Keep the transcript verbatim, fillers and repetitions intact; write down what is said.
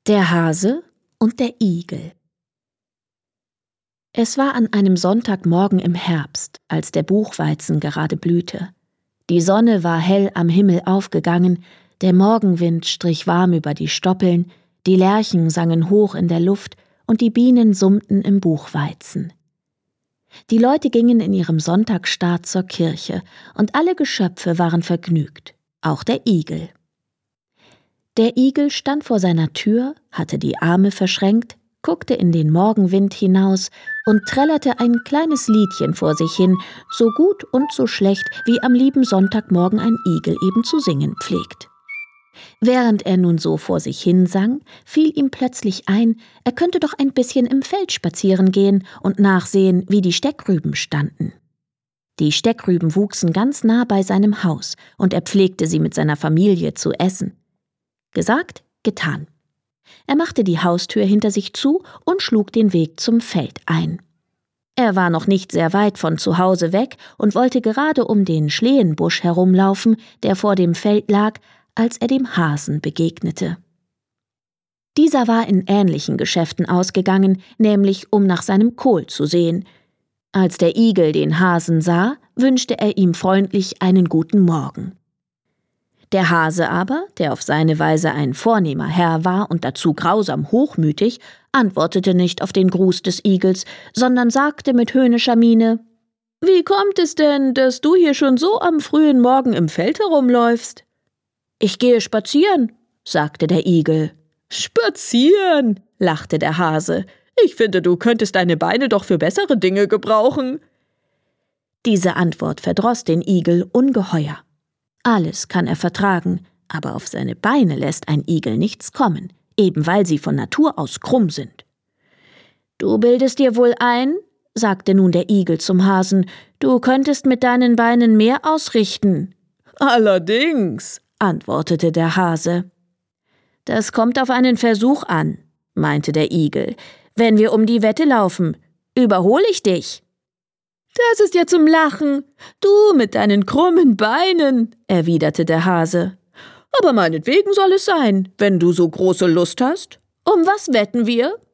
Der Hase und der Igel. Es war an einem Sonntagmorgen im Herbst, als der Buchweizen gerade blühte. Die Sonne war hell am Himmel aufgegangen, der Morgenwind strich warm über die Stoppeln, die Lerchen sangen hoch in der Luft und die Bienen summten im Buchweizen. Die Leute gingen in ihrem Sonntagsstaat zur Kirche, und alle Geschöpfe waren vergnügt, auch der Igel. Der Igel stand vor seiner Tür, hatte die Arme verschränkt, guckte in den Morgenwind hinaus und trällerte ein kleines Liedchen vor sich hin, so gut und so schlecht, wie am lieben Sonntagmorgen ein Igel eben zu singen pflegt. Während er nun so vor sich hin sang, fiel ihm plötzlich ein, er könnte doch ein bisschen im Feld spazieren gehen und nachsehen, wie die Steckrüben standen. Die Steckrüben wuchsen ganz nah bei seinem Haus, und er pflegte sie mit seiner Familie zu essen. Gesagt, getan. Er machte die Haustür hinter sich zu und schlug den Weg zum Feld ein. Er war noch nicht sehr weit von zu Hause weg und wollte gerade um den Schlehenbusch herumlaufen, der vor dem Feld lag, als er dem Hasen begegnete. Dieser war in ähnlichen Geschäften ausgegangen, nämlich um nach seinem Kohl zu sehen. Als der Igel den Hasen sah, wünschte er ihm freundlich einen guten Morgen. Der Hase aber, der auf seine Weise ein vornehmer Herr war und dazu grausam hochmütig, antwortete nicht auf den Gruß des Igels, sondern sagte mit höhnischer Miene: »Wie kommt es denn, dass du hier schon so am frühen Morgen im Feld herumläufst?« »Ich gehe spazieren«, sagte der Igel. »Spazieren«, lachte der Hase. »Ich finde, du könntest deine Beine doch für bessere Dinge gebrauchen.« Diese Antwort verdross den Igel ungeheuer. Alles kann er vertragen, aber auf seine Beine lässt ein Igel nichts kommen, eben weil sie von Natur aus krumm sind. »Du bildest dir wohl ein«, sagte nun der Igel zum Hasen, »du könntest mit deinen Beinen mehr ausrichten.« »Allerdings«, antwortete der Hase. »Das kommt auf einen Versuch an«, meinte der Igel. »Wenn wir um die Wette laufen, überhole ich dich.« »Das ist ja zum Lachen. Du mit deinen krummen Beinen«, erwiderte der Hase. »Aber meinetwegen soll es sein, wenn du so große Lust hast. Um was wetten wir?«